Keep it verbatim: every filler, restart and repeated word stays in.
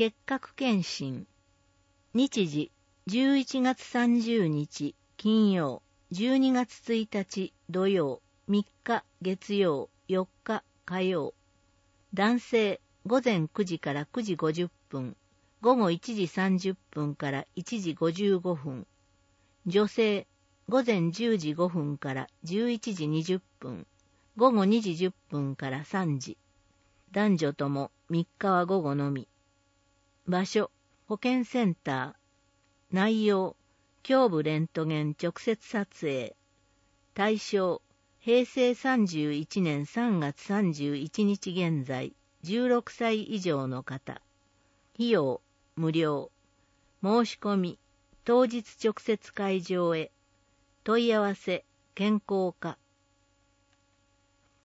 結核検診。日時、じゅういちがつさんじゅうにち金曜、じゅうにがつついたち土曜、みっか月曜、よっか火曜。男性、ごぜんくじからくじごじゅっぷん、ごごいちじさんじゅっぷんからいちじごじゅうごふん。女性、ごぜんじゅうじごふんからじゅういちじにじゅっぷん、ごごにじじゅっぷんからさんじ。男女ともみっかは午後のみ。場所、保健センター。内容、胸部レントゲン直接撮影。対象、へいせいさんじゅういちねんさんがつさんじゅういちにち現在、じゅうろくさい以上の方。費用、無料。申し込み、当日直接会場へ。問い合わせ、健康課。